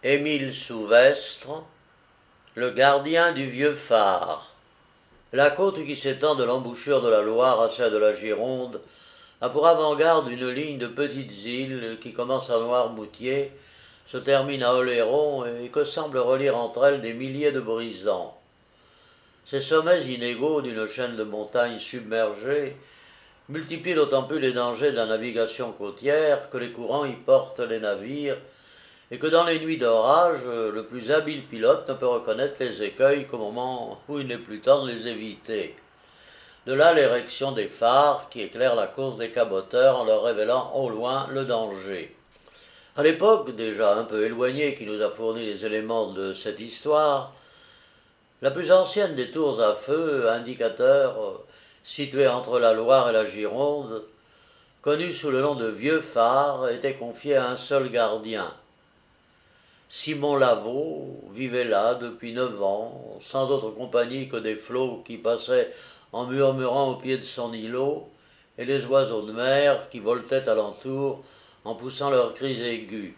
Émile Souvestre, le gardien du vieux phare. La côte qui s'étend de l'embouchure de la Loire à celle de la Gironde a pour avant-garde une ligne de petites îles qui commence à Noirmoutier, se termine à Oléron et que semblent relier entre elles des milliers de brisants. Ces sommets inégaux d'une chaîne de montagnes submergées multiplient d'autant plus les dangers de la navigation côtière que les courants y portent les navires et que dans les nuits d'orage, le plus habile pilote ne peut reconnaître les écueils qu'au moment où il n'est plus temps de les éviter. De là l'érection des phares qui éclairent la course des caboteurs en leur révélant au loin le danger. À l'époque déjà un peu éloignée qui nous a fourni les éléments de cette histoire, la plus ancienne des tours à feu, indicateur, située entre la Loire et la Gironde, connue sous le nom de Vieux Phare, était confiée à un seul gardien. Simon Lavaux vivait là depuis 9 ans, sans autre compagnie que des flots qui passaient en murmurant au pied de son îlot, et les oiseaux de mer qui voletaient alentour en poussant leurs cris aigus.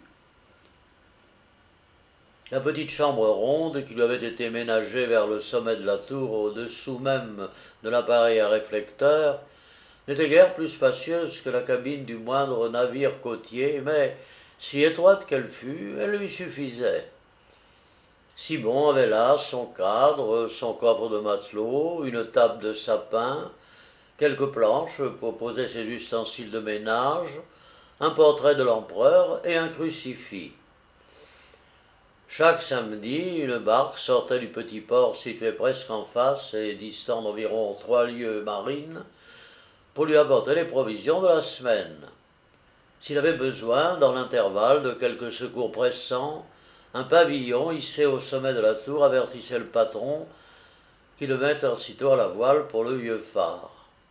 La petite chambre ronde qui lui avait été ménagée vers le sommet de la tour, au-dessous même de l'appareil à réflecteur, n'était guère plus spacieuse que la cabine du moindre navire côtier, mais, si étroite qu'elle fût, elle lui suffisait. Simon avait là son cadre, son coffre de matelot, une table de sapin, quelques planches pour poser ses ustensiles de ménage, un portrait de l'empereur et un crucifix. Chaque samedi, une barque sortait du petit port situé presque en face et distant d'environ 3 lieues marines pour lui apporter les provisions de la semaine. S'il avait besoin, dans l'intervalle, de quelques secours pressants, un pavillon hissé au sommet de la tour avertissait le patron qui le mettait aussitôt à la voile pour le vieux phare.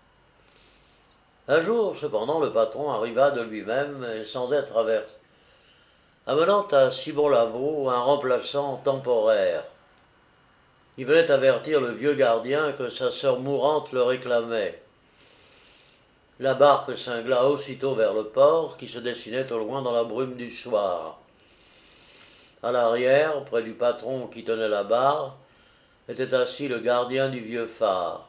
Un jour, cependant, le patron arriva de lui-même et sans être averti, amenant à Simon Lavaux un remplaçant temporaire. Il venait avertir le vieux gardien que sa sœur mourante le réclamait. La barque cingla aussitôt vers le port qui se dessinait au loin dans la brume du soir. À l'arrière, près du patron qui tenait la barre, était assis le gardien du vieux phare.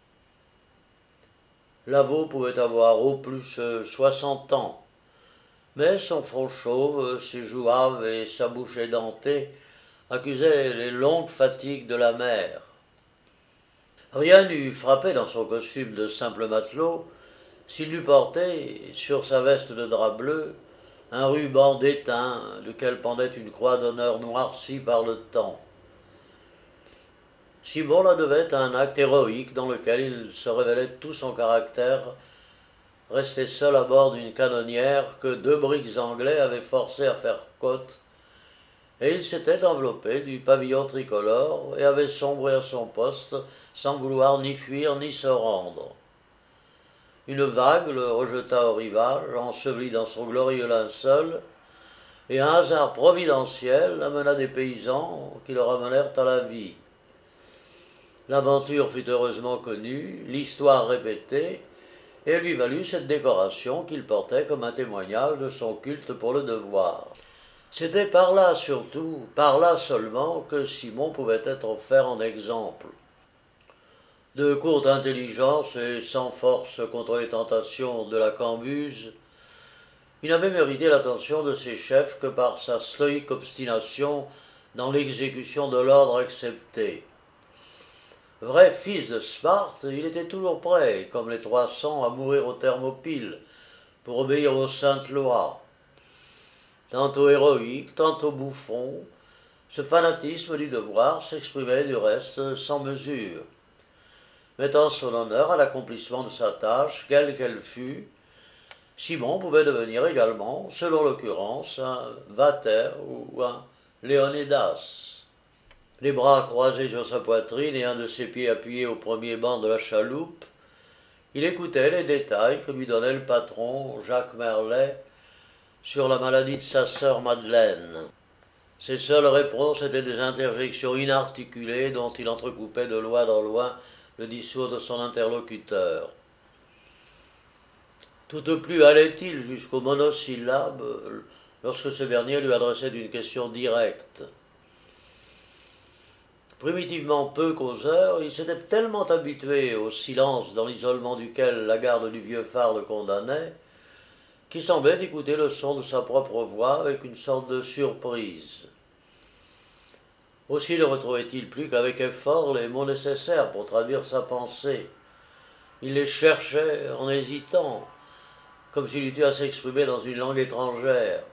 Lavaux pouvait avoir au plus 60 ans, mais son front chauve, ses joues hâves et sa bouche édentée accusaient les longues fatigues de la mer. Rien n'eût frappé dans son costume de simple matelot s'il n'eût porté, sur sa veste de drap bleu, un ruban d'étain duquel pendait une croix d'honneur noircie par le temps. Simon la devait à un acte héroïque dans lequel il se révélait tout son caractère, resté seul à bord d'une canonnière que 2 brigs anglais avaient forcé à faire côte, et il s'était enveloppé du pavillon tricolore et avait sombré à son poste sans vouloir ni fuir ni se rendre. Une vague le rejeta au rivage, enseveli dans son glorieux linceul, et un hasard providentiel amena des paysans qui le ramenèrent à la vie. L'aventure fut heureusement connue, l'histoire répétée, et elle lui valut cette décoration qu'il portait comme un témoignage de son culte pour le devoir. C'était par là surtout, par là seulement, que Simon pouvait être offert en exemple. De courte intelligence et sans force contre les tentations de la cambuse, il n'avait mérité l'attention de ses chefs que par sa stoïque obstination dans l'exécution de l'ordre accepté. Vrai fils de Sparte, il était toujours prêt, comme les 300, à mourir aux Thermopyles, pour obéir aux saintes lois. Tantôt héroïque, tantôt bouffon, ce fanatisme du devoir s'exprimait du reste sans mesure. Mettant son honneur à l'accomplissement de sa tâche, quelle qu'elle fût, Simon pouvait devenir également, selon l'occurrence, un Vater ou un Léonidas. Les bras croisés sur sa poitrine et un de ses pieds appuyé au premier banc de la chaloupe, il écoutait les détails que lui donnait le patron, Jacques Merlet, sur la maladie de sa sœur Madeleine. Ses seules réponses étaient des interjections inarticulées dont il entrecoupait de loin en loin le discours de son interlocuteur. Tout au plus allait-il jusqu'aux monosyllabes lorsque ce dernier lui adressait une question directe. Primitivement peu causeur, il s'était tellement habitué au silence dans l'isolement duquel la garde du vieux phare le condamnait, qu'il semblait écouter le son de sa propre voix avec une sorte de surprise. Aussi ne retrouvait-il plus qu'avec effort les mots nécessaires pour traduire sa pensée. Il les cherchait en hésitant, comme s'il eût eu à s'exprimer dans une langue étrangère.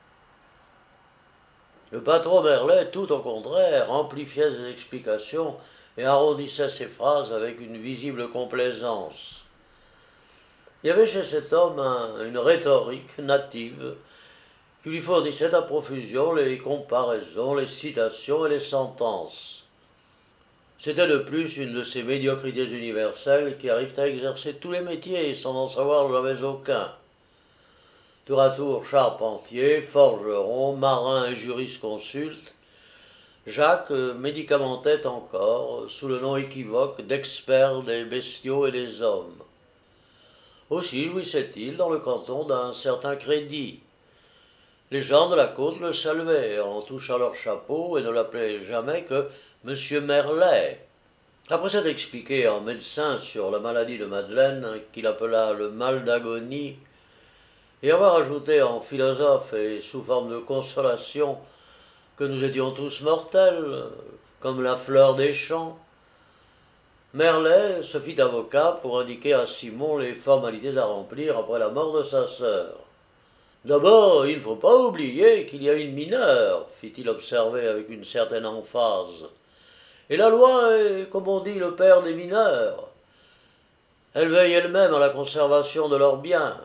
Le patron Merlet, tout au contraire, amplifiait ses explications et arrondissait ses phrases avec une visible complaisance. Il y avait chez cet homme une rhétorique native qui lui fournissait à profusion les comparaisons, les citations et les sentences. C'était de plus une de ces médiocrités universelles qui arrivent à exercer tous les métiers sans en savoir jamais aucun. Tour à tour charpentier, forgeron, marin et jurisconsulte, Jacques médicamentait encore, sous le nom équivoque d'expert des bestiaux et des hommes. Aussi jouissait-il dans le canton d'un certain crédit. Les gens de la côte le saluaient en touchant leur chapeau et ne l'appelaient jamais que Monsieur Merlet. Après s'être expliqué en médecin sur la maladie de Madeleine, qu'il appela le mal d'agonie, et avoir ajouté en philosophe et sous forme de consolation que nous étions tous mortels, comme la fleur des champs, Merlet se fit avocat pour indiquer à Simon les formalités à remplir après la mort de sa sœur. D'abord, il ne faut pas oublier qu'il y a une mineure, fit-il observer avec une certaine emphase. Et la loi est, comme on dit, le père des mineurs. Elle veille elle-même à la conservation de leurs biens.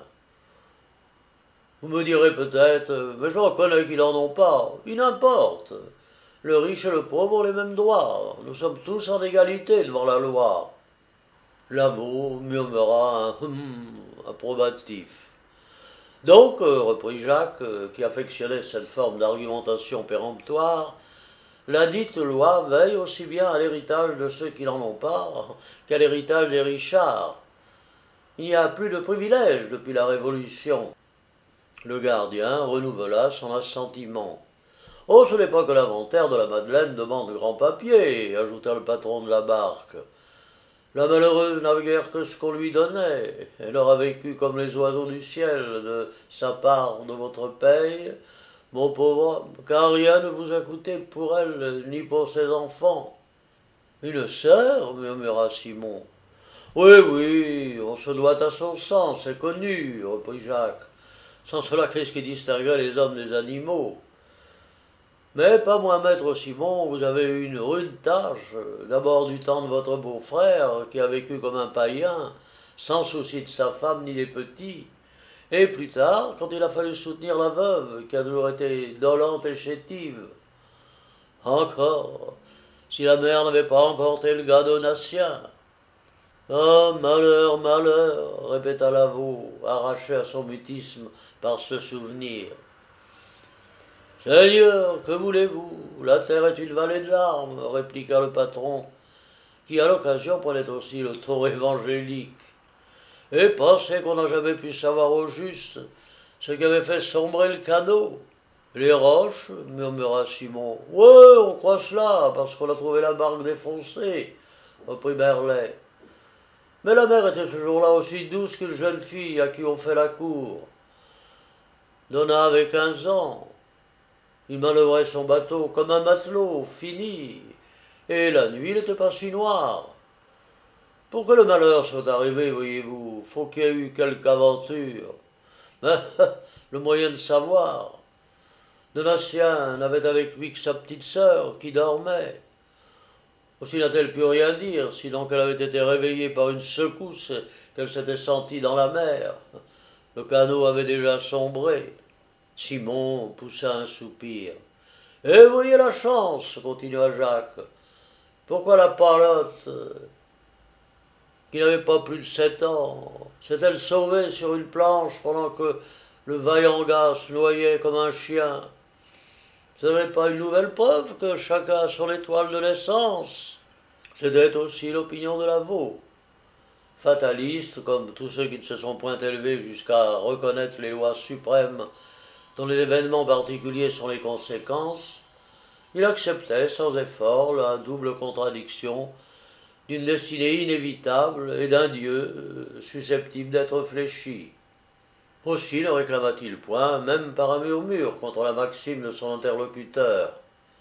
Vous me direz peut-être, mais je reconnais qu'ils n'en ont pas. Il n'importe. Le riche et le pauvre ont les mêmes droits. Nous sommes tous en égalité devant la loi. Lavaux murmura un approbatif. Donc, reprit Jacques, qui affectionnait cette forme d'argumentation péremptoire, la dite loi veille aussi bien à l'héritage de ceux qui n'en ont pas qu'à l'héritage des richards. Il n'y a plus de privilèges depuis la Révolution. Le gardien renouvela son assentiment. Oh, ce n'est pas que l'inventaire de la Madeleine demande grand papier, ajouta le patron de la barque. La malheureuse n'avait guère que ce qu'on lui donnait. Elle aura vécu comme les oiseaux du ciel, de sa part de votre paye, mon pauvre homme, car rien ne vous a coûté pour elle, ni pour ses enfants. Une sœur, murmura Simon. Oui, oui, on se doit à son sang, c'est connu, reprit Jacques. Sans cela, qu'est-ce qui distinguerait les hommes des animaux? Mais pas moins maître Simon, vous avez eu une rude tâche, d'abord du temps de votre beau-frère, qui a vécu comme un païen, sans souci de sa femme ni des petits, et plus tard, quand il a fallu soutenir la veuve, qui a toujours été dolente et chétive. Encore, si la mère n'avait pas emporté le gars donatien. Ah, malheur, malheur, répéta Lavaux, arraché à son mutisme par ce souvenir. Seigneur, que voulez-vous? La terre est une vallée de larmes, répliqua le patron, qui à l'occasion prenait aussi le ton évangélique. Et pensez qu'on n'a jamais pu savoir au juste ce qui avait fait sombrer le canot. Les roches, murmura Simon. Ouais, on croit cela, parce qu'on a trouvé la barque défoncée, reprit Merlet. Mais la mer était ce jour-là aussi douce qu'une jeune fille à qui on fait la cour. Donat avait 15 ans. Il manœuvrait son bateau comme un matelot, fini, et la nuit n'était pas si noire. Pour que le malheur soit arrivé, voyez-vous, faut qu'il y ait eu quelque aventure. Mais le moyen de savoir. Donatien n'avait avec lui que sa petite sœur, qui dormait. Aussi n'a-t-elle pu rien dire, sinon qu'elle avait été réveillée par une secousse qu'elle s'était sentie dans la mer. Le canot avait déjà sombré. Simon poussa un soupir. Et voyez la chance, continua Jacques. Pourquoi la parlotte, qui n'avait pas plus de 7 ans, s'est-elle sauvée sur une planche pendant que le vaillant gars se noyait comme un chien? Ce n'est pas une nouvelle preuve que chacun a son étoile de naissance. C'était aussi l'opinion de Lavaux. Fataliste, comme tous ceux qui ne se sont point élevés jusqu'à reconnaître les lois suprêmes dont les événements particuliers sont les conséquences, il acceptait sans effort la double contradiction d'une destinée inévitable et d'un Dieu susceptible d'être fléchi. Aussi ne réclama-t-il point, même par un murmure, contre la maxime de son interlocuteur.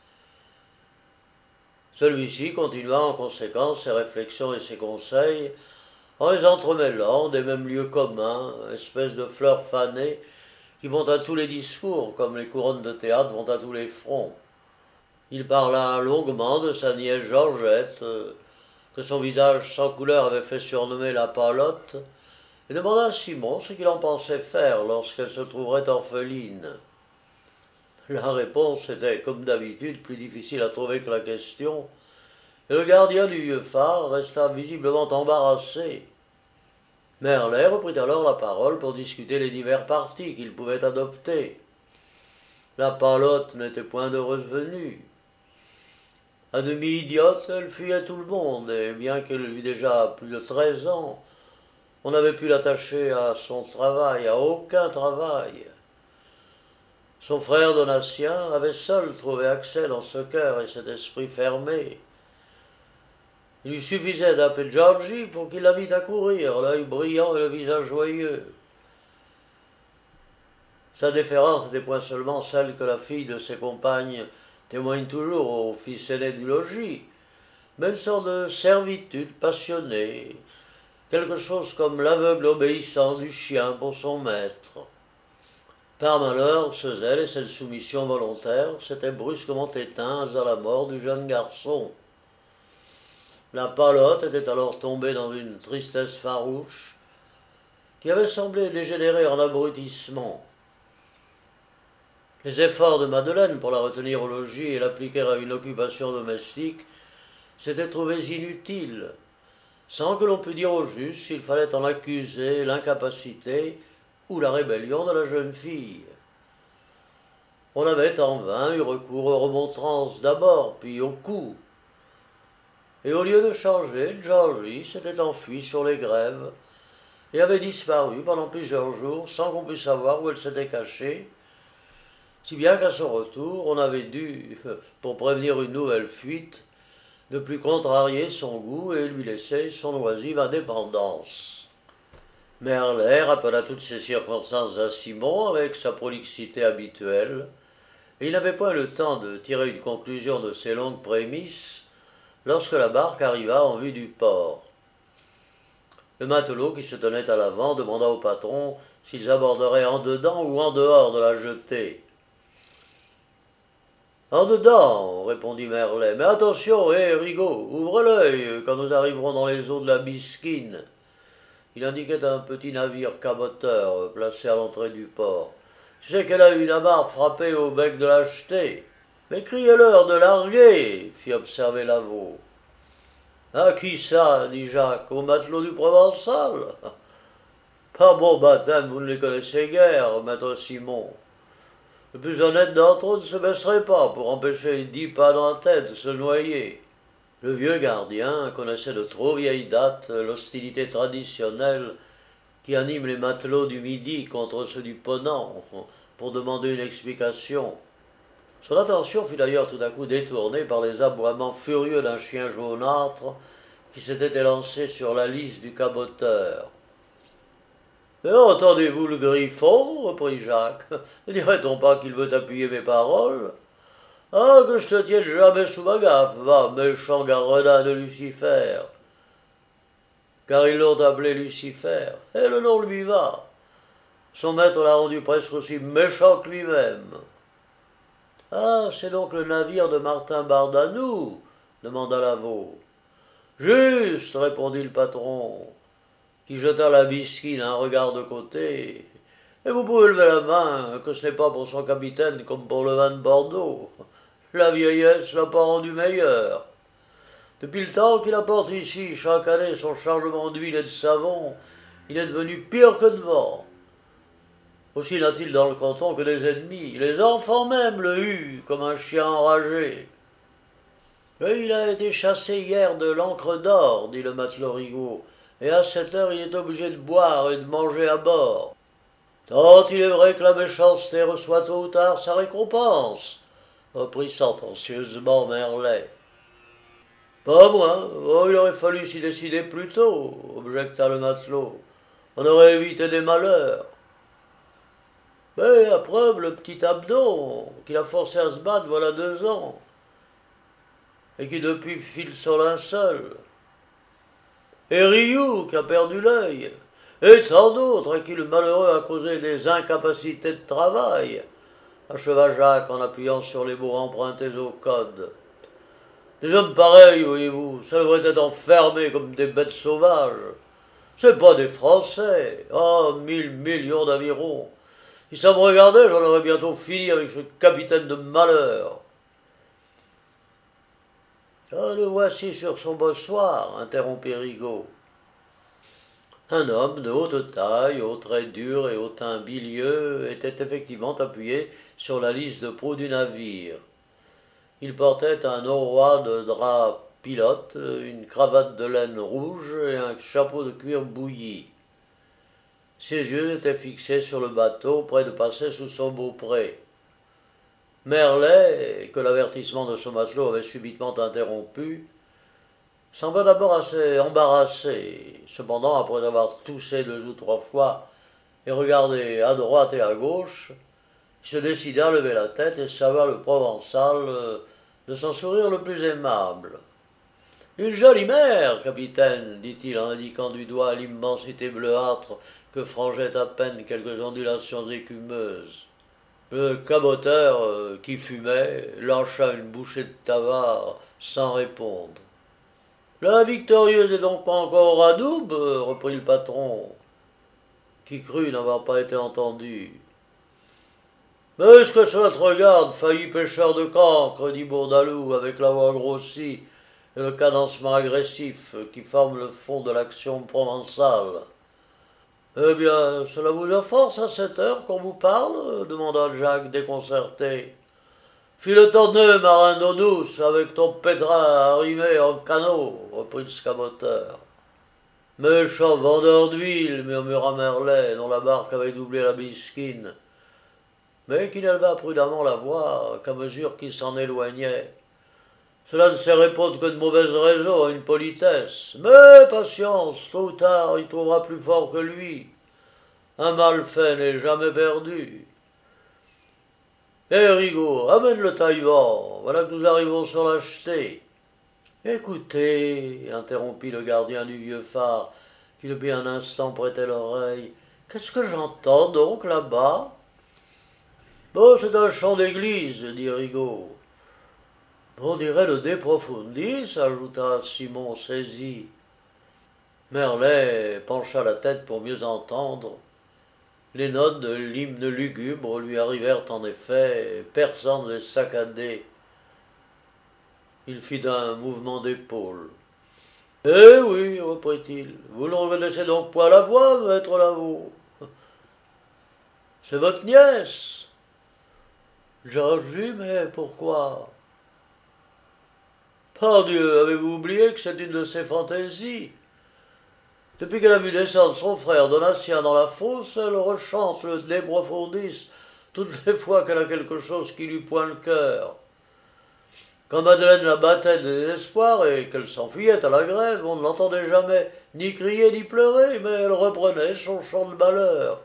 Celui-ci continua en conséquence ses réflexions et ses conseils, en les entremêlant des mêmes lieux communs, espèces de fleurs fanées qui vont à tous les discours, comme les couronnes de théâtre vont à tous les fronts. Il parla longuement de sa nièce Georgette, que son visage sans couleur avait fait surnommer la Palotte, et demanda à Simon ce qu'il en pensait faire lorsqu'elle se trouverait orpheline. La réponse était, comme d'habitude, plus difficile à trouver que la question, et le gardien du vieux phare resta visiblement embarrassé. Merlet reprit alors la parole pour discuter les divers partis qu'il pouvait adopter. La Palotte n'était point d'heureuse venue. À demi idiote, elle fuyait tout le monde, et bien qu'elle eût déjà plus de 13 ans, on n'avait pu l'attacher à son travail, à aucun travail. Son frère Donatien avait seul trouvé accès dans ce cœur et cet esprit fermé. Il lui suffisait d'appeler Georgie pour qu'il la vît accourir, l'œil brillant et le visage joyeux. Sa déférence n'était point seulement celle que la fille de ses compagnes témoigne toujours au fils aîné du logis, mais une sorte de servitude passionnée, quelque chose comme l'aveugle obéissant du chien pour son maître. Par malheur, ce zèle et cette soumission volontaire s'étaient brusquement éteints à la mort du jeune garçon. La Palotte était alors tombée dans une tristesse farouche qui avait semblé dégénérer en abrutissement. Les efforts de Madeleine pour la retenir au logis et l'appliquer à une occupation domestique s'étaient trouvés inutiles, sans que l'on pût dire au juste s'il fallait en accuser l'incapacité ou la rébellion de la jeune fille. On avait en vain eu recours aux remontrances d'abord, puis aux coups. Et au lieu de changer, Georgie s'était enfui sur les grèves et avait disparu pendant plusieurs jours sans qu'on puisse savoir où elle s'était cachée, si bien qu'à son retour, on avait dû, pour prévenir une nouvelle fuite, ne plus contrarier son goût et lui laisser son oisive indépendance. Merlet rappela toutes ces circonstances à Simon avec sa prolixité habituelle, et il n'avait point le temps de tirer une conclusion de ces longues prémices lorsque la barque arriva en vue du port. Le matelot qui se tenait à l'avant demanda au patron s'ils aborderaient en dedans ou en dehors de la jetée. « En dedans, répondit Merlet, mais attention, Rigaud, ouvre l'œil quand nous arriverons dans les eaux de la Bisquine. » Il indiquait un petit navire caboteur placé à l'entrée du port. « Tu sais qu'elle a une amarre frappée au bec de la jetée. »« Mais criez-leur de larguer, fit observer Lavaux. « À qui ça, dit Jacques, au matelot du Provençal. Par bon baptême, vous ne les connaissez guère, maître Simon. Le plus honnête d'entre eux ne se baisserait pas pour empêcher 10 pas dans la tête de se noyer. » Le vieux gardien connaissait de trop vieille date l'hostilité traditionnelle qui anime les matelots du Midi contre ceux du Ponant pour demander une explication. Son attention fut d'ailleurs tout à coup détournée par les aboiements furieux d'un chien jaunâtre qui s'était élancé sur la lisse du caboteur. « Mais entendez-vous le griffon » reprit Jacques. « Ne dirait-on pas qu'il veut appuyer mes paroles ? Ah, que je te tienne jamais sous ma gaffe, va, méchant gredin de Lucifer !» Car ils l'ont appelé Lucifer, et le nom lui va. Son maître l'a rendu presque aussi méchant que lui-même. « Ah, c'est donc le navire de Martin Bardanou » demanda Lavaux. « Juste, répondit le patron, qui jeta à la Bisquine un regard de côté. « Et vous pouvez lever la main, que ce n'est pas pour son capitaine comme pour le vin de Bordeaux. La vieillesse l'a pas rendu meilleur. Depuis le temps qu'il apporte ici chaque année son chargement d'huile et de savon, il est devenu pire que de vent. Aussi n'a-t-il dans le canton que des ennemis, les enfants même le huent comme un chien enragé. Et il a été chassé hier de l'Ancre d'Or, dit le matelot Rigaud, et à 7 heures il est obligé de boire et de manger à bord. Tant il est vrai que la méchanceté reçoit tôt ou tard sa récompense, reprit sentencieusement Merlet. Pas moi, oh, il aurait fallu s'y décider plus tôt, objecta le matelot. On aurait évité des malheurs. Mais à preuve, le petit Abdon, qui l'a forcé à se battre voilà 2 ans, et qui depuis file sur linceul. Et Rioux, qui a perdu l'œil, et tant d'autres à qui le malheureux a causé des incapacités de travail, acheva Jacques en appuyant sur les mots empruntés au code. Des hommes pareils, voyez-vous, ça devrait être enfermés comme des bêtes sauvages. C'est pas des Français. Ah, 1000 millions d'avirons. Si ça me regardait, j'en aurais bientôt fini avec ce capitaine de malheur. Ah, le voici sur son bossoir, interrompit Rigaud. Un homme de haute taille, aux traits durs et au teint bilieux, était effectivement appuyé sur la lisse de proue du navire. Il portait un orrois de drap pilote, une cravate de laine rouge et un chapeau de cuir bouilli. Ses yeux étaient fixés sur le bateau, près de passer sous son beaupré. Merlet, que l'avertissement de ce matelot avait subitement interrompu, sembla d'abord assez embarrassé. Cependant, après avoir toussé 2 ou 3 fois et regardé à droite et à gauche, il se décida à lever la tête et salua le Provençal de son sourire le plus aimable. Une jolie mer, capitaine, dit-il en indiquant du doigt l'immensité bleuâtre que frangeaient à peine quelques ondulations écumeuses. Le caboteur, qui fumait, lâcha une bouchée de tabac sans répondre. La Victorieuse n'est donc pas encore au Radoub, reprit le patron, qui crut n'avoir pas été entendu. Mais est-ce que cela te regarde, failli pêcheur de cancre, dit Bourdaloue, avec la voix grossie et le cadencement agressif qui forment le fond de l'action provençale. Eh bien, cela vous offense à cette heure qu'on vous parle demanda Jacques déconcerté. File-t'en-deux, marin d'eau douce, avec ton pétrin arrimé en canot, reprit le scamoteur. Méchant vendeur d'huile, murmura Merlet, dont la barque avait doublé la Bisquine, mais qui n'éleva prudemment la voix qu'à mesure qu'il s'en éloignait. Cela ne sait répondre que de mauvaises raisons à une politesse. Mais patience, tôt ou tard, il trouvera plus fort que lui. Un mal fait n'est jamais perdu. Rigaud, amène le taille-vent, voilà que nous arrivons sur la jetée. Écoutez, interrompit le gardien du vieux phare, qui depuis un instant prêtait l'oreille, qu'est-ce que j'entends donc là-bas? Bon, c'est un chant d'église, dit Rigaud. On dirait le De Profundis, ajouta Simon saisi. Merlet pencha la tête pour mieux entendre. Les notes de l'hymne lugubre lui arrivèrent en effet, perçantes et saccadées. Il fit un mouvement d'épaule. Eh oui, reprit-il, vous ne reconnaissez donc pas la voix, maître Lavaux. C'est votre nièce. Georgie, mais pourquoi? Pardieu, avez-vous oublié que c'est une de ses fantaisies? Depuis qu'elle a vu descendre son frère Donatien dans la fosse, elle rechante le De Profundis toutes les fois qu'elle a quelque chose qui lui pointe le cœur. Quand Madeleine la battait de désespoir et qu'elle s'enfuyait à la grève, on ne l'entendait jamais ni crier ni pleurer, mais elle reprenait son chant de malheur.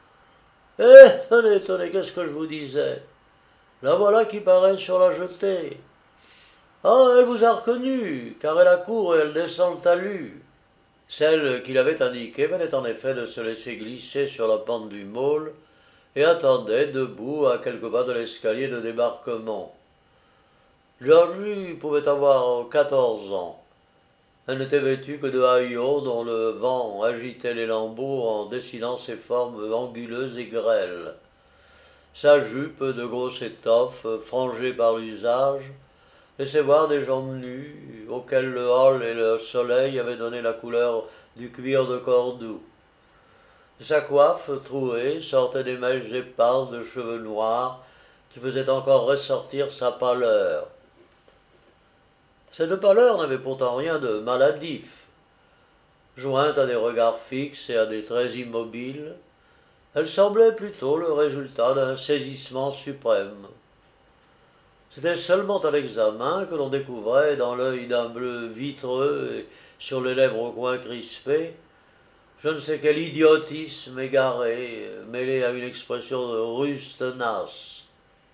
Tenez, qu'est-ce que je vous disais? La voilà qui paraît sur la jetée. Ah, elle vous a reconnu, car elle accourt et elle descend le talus. Celle qui l'avait indiquée venait en effet de se laisser glisser sur la pente du môle et attendait debout à quelques pas de l'escalier de débarquement. Georgie pouvait avoir 14 ans. Elle n'était vêtue que de haillons dont le vent agitait les lambeaux en dessinant ses formes anguleuses et grêles. Sa jupe de grosse étoffe, frangée par l'usage, laissait voir des jambes nues, auxquelles le hall et le soleil avaient donné la couleur du cuir de Cordoue. De sa coiffe trouée sortaient des mèches éparses de cheveux noirs qui faisaient encore ressortir sa pâleur. Cette pâleur n'avait pourtant rien de maladif. Jointe à des regards fixes et à des traits immobiles, Elle semblait plutôt le résultat d'un saisissement suprême. C'était seulement à l'examen que l'on découvrait dans l'œil d'un bleu vitreux et sur les lèvres au coin crispées je ne sais quel idiotisme égaré, mêlé à une expression de russe tenace.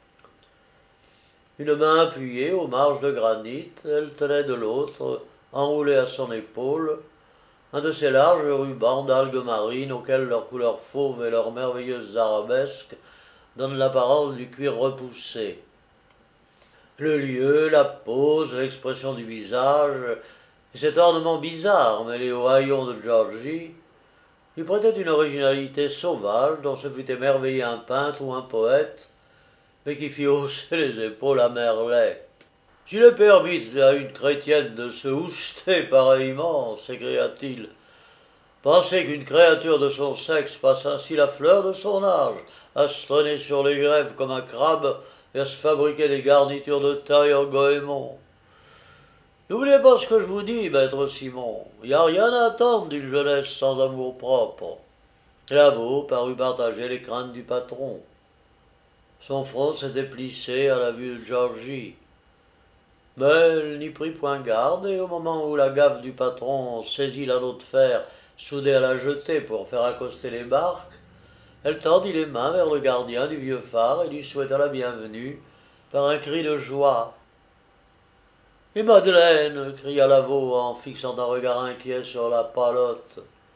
Une main appuyée aux marges de granit, elle tenait de l'autre, enroulé à son épaule, un de ces larges rubans d'algues marines auxquels leur couleur fauve et leurs merveilleuses arabesques donnent l'apparence du cuir repoussé. Le lieu, la pose, l'expression du visage, et cet ornement bizarre mêlé aux haillons de Georgie, lui prêtait une originalité sauvage dont se fût émerveillé un peintre ou un poète, mais qui fit hausser les épaules à Merlet. S'il est permis à une chrétienne de se houster pareillement, s'écria-t-il, pensez qu'une créature de son sexe passe ainsi la fleur de son âge, à se traîner sur les grèves comme un crabe et à se fabriquer des garnitures de taille en goémon. N'oubliez pas ce que je vous dis, maître Simon, il n'y a rien à attendre d'une jeunesse sans amour-propre. Lavaux parut partager les craintes du patron. Son front s'était plissé à la vue de Georgie. Mais elle n'y prit point garde, et au moment où la gaffe du patron saisit l'anneau de fer soudé à la jetée pour faire accoster les barques, elle tendit les mains vers le gardien du vieux phare et lui souhaita la bienvenue par un cri de joie. « Et Madeleine » cria Lavaux en fixant un regard inquiet sur la palotte.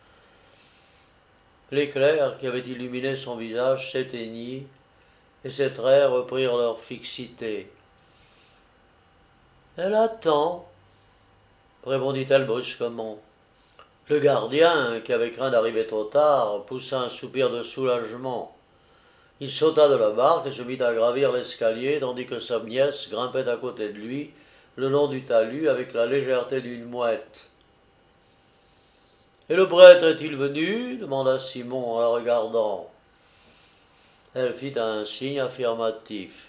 L'éclair qui avait illuminé son visage s'éteignit, et ses traits reprirent leur fixité. « Elle attend, » répondit-elle brusquement. Le gardien, qui avait craint d'arriver trop tard, poussa un soupir de soulagement. Il sauta de la barque et se mit à gravir l'escalier, tandis que sa nièce grimpait à côté de lui, le long du talus, avec la légèreté d'une mouette. « Et le prêtre est-il venu » demanda Simon en la regardant. Elle fit un signe affirmatif.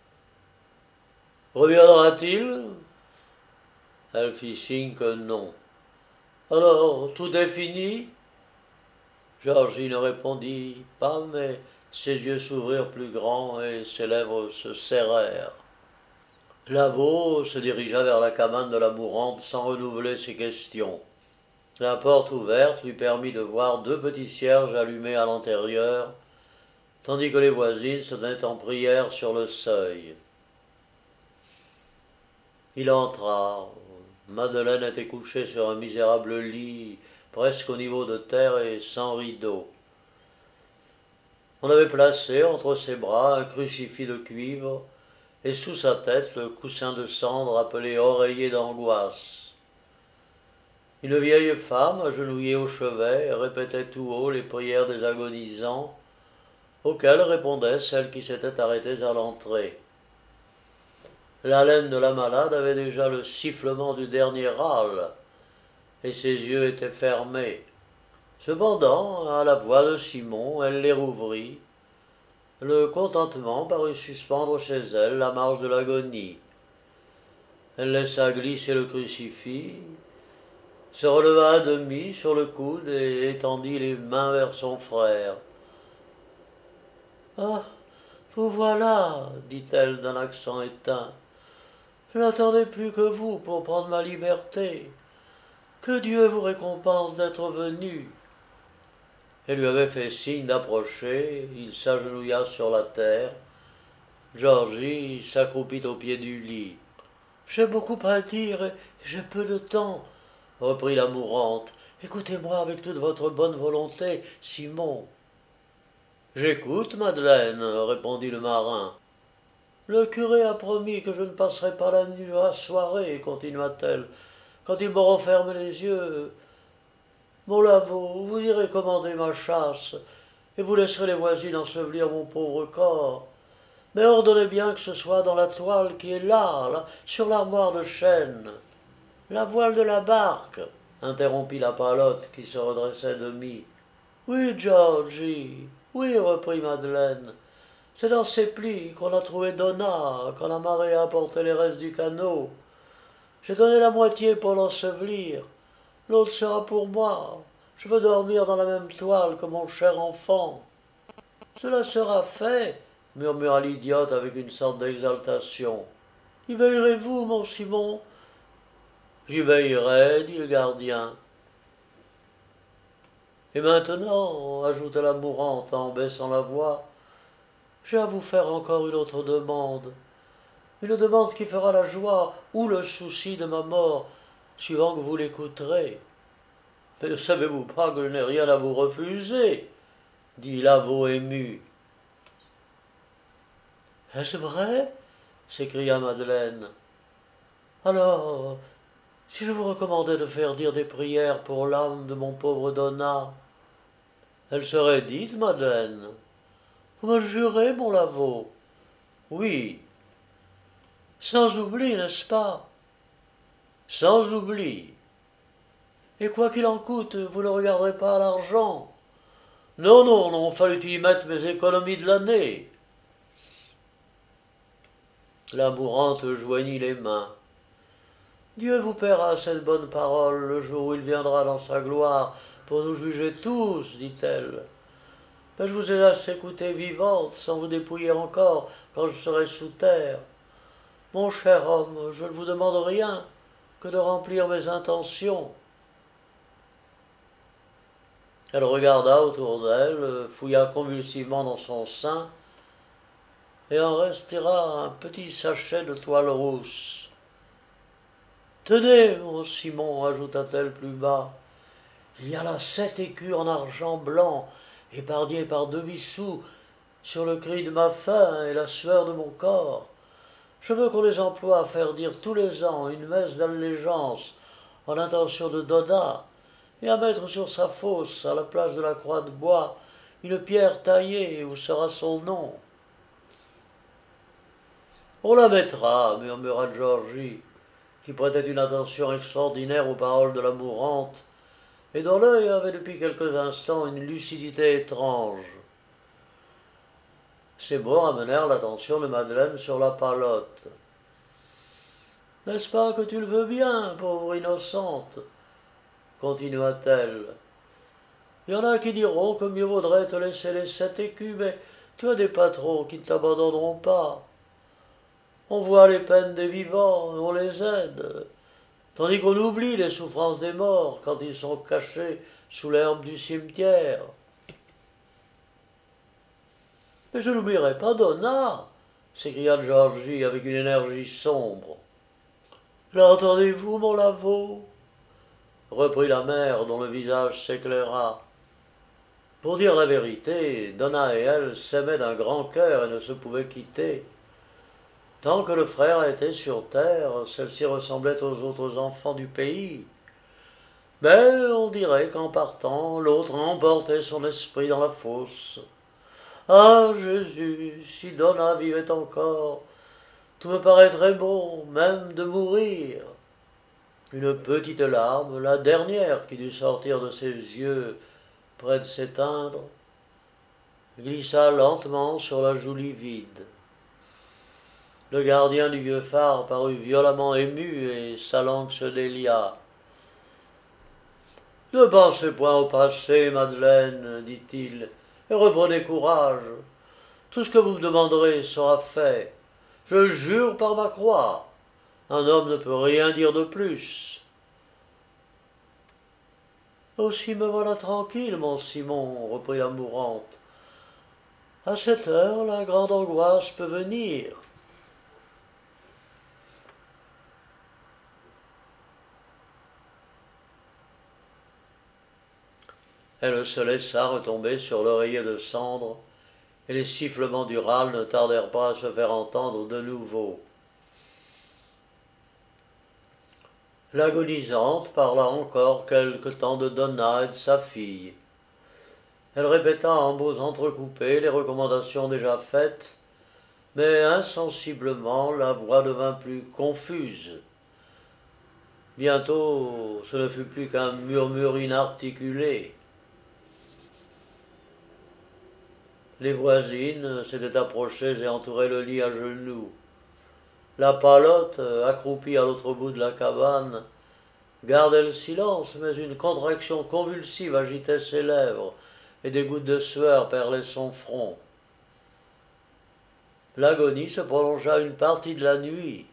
« Reviendra-t-il » Elle fit signe que non. « Alors, tout est fini » Georgie ne répondit pas, mais ses yeux s'ouvrirent plus grands et ses lèvres se serrèrent. Lavaux se dirigea vers la cabane de la mourante sans renouveler ses questions. La porte ouverte lui permit de voir deux petits cierges allumés à l'intérieur, tandis que les voisines se tenaient en prière sur le seuil. Il entra. Madeleine était couchée sur un misérable lit, presque au niveau de terre et sans rideau. On avait placé entre ses bras un crucifix de cuivre, et sous sa tête le coussin de cendre appelé oreiller d'angoisse. Une vieille femme, agenouillée au chevet, répétait tout haut les prières des agonisants, auxquelles répondaient celles qui s'étaient arrêtées à l'entrée. L'haleine de la malade avait déjà le sifflement du dernier râle, et ses yeux étaient fermés. Cependant, à la voix de Simon, elle les rouvrit. Le contentement parut suspendre chez elle la marche de l'agonie. Elle laissa glisser le crucifix, se releva à demi sur le coude et étendit les mains vers son frère. « Ah, vous voilà, dit-elle d'un accent éteint. Je n'attendais plus que vous pour prendre ma liberté. Que Dieu vous récompense d'être venu. » Elle lui avait fait signe d'approcher, il s'agenouilla sur la terre. Georgie s'accroupit au pied du lit. « J'ai beaucoup à dire et j'ai peu de temps, » reprit la mourante. « Écoutez-moi avec toute votre bonne volonté, Simon. »« J'écoute, Madeleine, » répondit le marin. « Le curé a promis que je ne passerai pas la soirée, continua-t-elle, quand il me referme les yeux. Mon Lavaux, vous irez commander ma chasse, et vous laisserez les voisines ensevelir mon pauvre corps. Mais ordonnez bien que ce soit dans la toile qui est là, sur l'armoire de chêne. »« La voile de la barque, » interrompit la palotte qui se redressait demi. « Oui, Georgie, oui, reprit Madeleine. C'est dans ces plis qu'on a trouvé Donna quand la marée a apporté les restes du canot. J'ai donné la moitié pour l'ensevelir. L'autre sera pour moi. Je veux dormir dans la même toile que mon cher enfant. » Cela sera fait, murmura l'idiote avec une sorte d'exaltation. Y veillerez-vous, mon Simon? J'y veillerai, dit le gardien. Et maintenant, ajouta la mourante en baissant la voix, j'ai à vous faire encore une autre demande. Une demande qui fera la joie ou le souci de ma mort, suivant que vous l'écouterez. Mais ne savez-vous pas que je n'ai rien à vous refuser? Dit l'avot ému. Est-ce vrai? S'écria Madeleine. Alors, si je vous recommandais de faire dire des prières pour l'âme de mon pauvre Donat, elle serait dite, Madeleine. Vous me jurez, mon Lavaux? Oui. Sans oubli, n'est-ce pas? Sans oubli. Et quoi qu'il en coûte, vous ne regarderez pas à l'argent? Non, non, non, fallut y mettre mes économies de l'année. La mourante joignit les mains. Dieu vous paiera cette bonne parole le jour où il viendra dans sa gloire pour nous juger tous, dit-elle. Mais je vous ai assez écoutée vivante, sans vous dépouiller encore quand je serai sous terre. Mon cher homme, je ne vous demande rien que de remplir mes intentions. Elle regarda autour d'elle, fouilla convulsivement dans son sein, et en retira un petit sachet de toile rousse. Tenez, mon Simon, ajouta-t-elle plus bas, il y a là 7 écus en argent blanc, épargnés par demi-sous, sur le cri de ma faim et la sueur de mon corps. Je veux qu'on les emploie à faire dire tous les ans une messe d'allégeance en l'intention de Donat, et à mettre sur sa fosse, à la place de la croix de bois, une pierre taillée où sera son nom. On la mettra, murmura Georgie, qui prêtait une attention extraordinaire aux paroles de la mourante, et dont l'œil avait depuis quelques instants une lucidité étrange. Ces mots ramenèrent l'attention de Madeleine sur la palotte. « N'est-ce pas que tu le veux bien, pauvre innocente ?» continua-t-elle. « Il y en a qui diront que mieux vaudrait te laisser les 7 écus, mais tu as des patrons qui ne t'abandonneront pas. On voit les peines des vivants et on les aide, tandis qu'on oublie les souffrances des morts quand ils sont cachés sous l'herbe du cimetière. » « Mais je n'oublierai pas Donat !» s'écria Georgie avec une énergie sombre. « L'entendez-vous, mon Lavaux ?» reprit la mère dont le visage s'éclaira. Pour dire la vérité, Donat et elle s'aimaient d'un grand cœur et ne se pouvaient quitter. Tant que le frère était sur terre, celle-ci ressemblait aux autres enfants du pays. Mais on dirait qu'en partant, l'autre emportait son esprit dans la fosse. Ah, Jésus, si Donat vivait encore, tout me paraîtrait bon, même de mourir. Une petite larme, la dernière qui dut sortir de ses yeux près de s'éteindre, glissa lentement sur la joue livide. Le gardien du vieux phare parut violemment ému et sa langue se délia. « Ne pensez point au passé, Madeleine, dit-il, et reprenez courage. Tout ce que vous me demanderez sera fait. Je jure par ma croix. Un homme ne peut rien dire de plus. » « Aussi me voilà tranquille, mon Simon, reprit la mourante. À cette heure, la grande angoisse peut venir. Elle se laissa retomber sur l'oreiller de cendre, et les sifflements du râle ne tardèrent pas à se faire entendre de nouveau. L'agonisante parla encore quelque temps de Donat et de sa fille. Elle répéta en mots entrecoupés les recommandations déjà faites, mais insensiblement la voix devint plus confuse. Bientôt, ce ne fut plus qu'un murmure inarticulé. Les voisines s'étaient approchées et entouraient le lit à genoux. La palotte, accroupie à l'autre bout de la cabane, gardait le silence, mais une contraction convulsive agitait ses lèvres, et des gouttes de sueur perlaient son front. L'agonie se prolongea une partie de la nuit.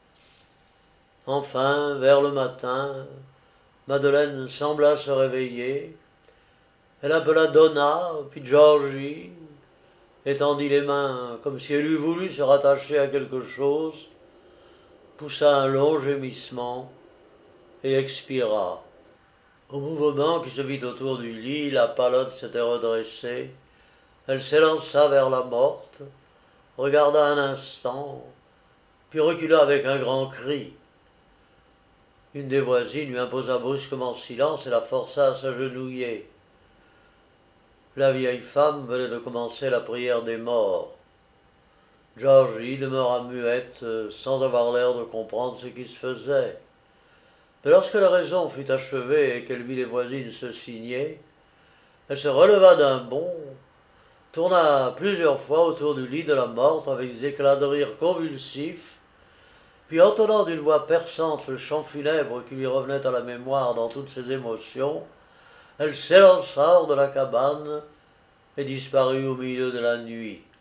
Enfin, vers le matin, Madeleine sembla se réveiller. Elle appela Donna, puis Georgie, étendit les mains comme si elle eût voulu se rattacher à quelque chose, poussa un long gémissement et expira. Au mouvement qui se vit autour du lit, la palotte s'était redressée. Elle s'élança vers la morte, regarda un instant, puis recula avec un grand cri. Une des voisines lui imposa brusquement silence et la força à s'agenouiller. La vieille femme venait de commencer la prière des morts. Georgie demeura muette, sans avoir l'air de comprendre ce qui se faisait. Mais lorsque l'oraison fut achevée et qu'elle vit les voisines se signer, elle se releva d'un bond, tourna plusieurs fois autour du lit de la morte avec des éclats de rire convulsifs, puis entonnant d'une voix perçante le chant funèbre qui lui revenait à la mémoire dans toutes ses émotions, elle s'élança hors de la cabane et disparut au milieu de la nuit.